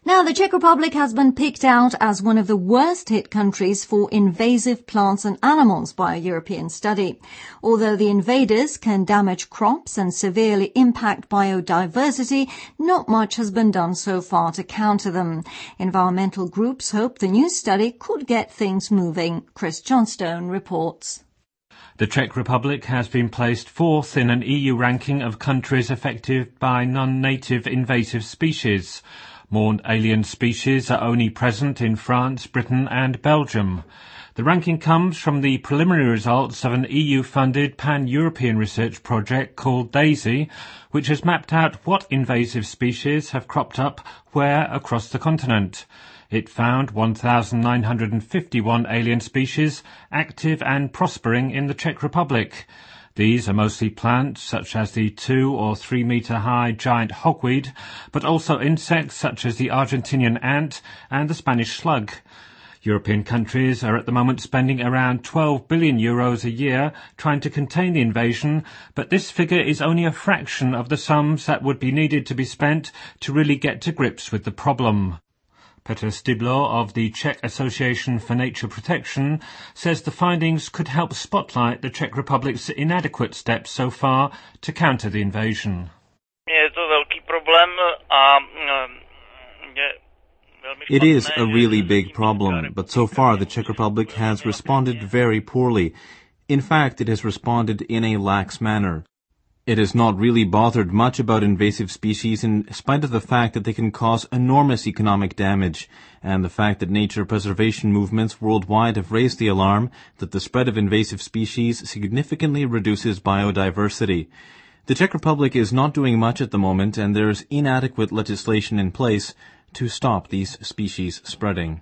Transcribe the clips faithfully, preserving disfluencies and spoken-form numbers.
Now, the Czech Republic has been picked out as one of the worst-hit countries for invasive plants and animals by a European study. Although the invaders can damage crops and severely impact biodiversity, not much has been done so far to counter them. Environmental groups hope the new study could get things moving. Chris Johnstone reports. The Czech Republic has been placed fourth in an E U ranking of countries affected by non-native invasive species. More alien species are only present in France, Britain and Belgium. The ranking comes from the preliminary results of an E U-funded pan-European research project called DAISY, which has mapped out what invasive species have cropped up where across the continent. It found one thousand nine hundred fifty-one alien species active and prospering in the Czech Republic. These are mostly plants such as the two or three metre high giant hogweed, but also insects such as the Argentinian ant and the Spanish slug. European countries are at the moment spending around twelve billion euros a year trying to contain the invasion, but this figure is only a fraction of the sums that would be needed to be spent to really get to grips with the problem. Petr Stiblo of the Czech Association for Nature Protection says the findings could help spotlight the Czech Republic's inadequate steps so far to counter the invasion. It is a really big problem, but so far the Czech Republic has responded very poorly. In fact, it has responded in a lax manner. It has not really bothered much about invasive species in spite of the fact that they can cause enormous economic damage, and the fact that nature preservation movements worldwide have raised the alarm that the spread of invasive species significantly reduces biodiversity. The Czech Republic is not doing much at the moment, and there is inadequate legislation in place to stop these species spreading.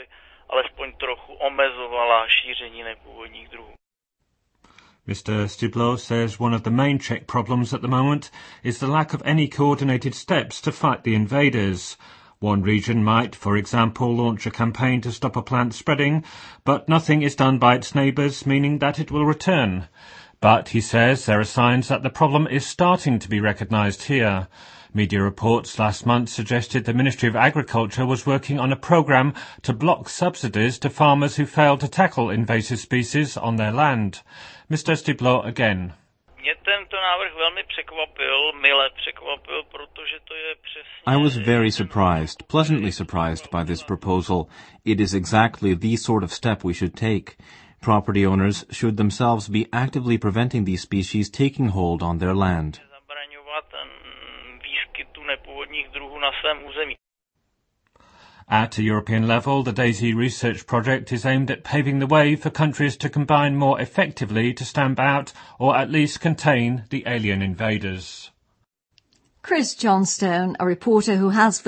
Mister Stiblo says one of the main Czech problems at the moment is the lack of any coordinated steps to fight the invaders. One region might, for example, launch a campaign to stop a plant spreading, but nothing is done by its neighbours, meaning that it will return. But, he says, there are signs that the problem is starting to be recognised here. Media reports last month suggested the Ministry of Agriculture was working on a programme to block subsidies to farmers who fail to tackle invasive species on their land. Mister Stiblo again. I was very surprised, pleasantly surprised by this proposal. It is exactly the sort of step we should take. Property owners should themselves be actively preventing these species taking hold on their land. At a European level, the DAISY research project is aimed at paving the way for countries to combine more effectively to stamp out or at least contain the alien invaders. Chris Johnstone, a reporter who has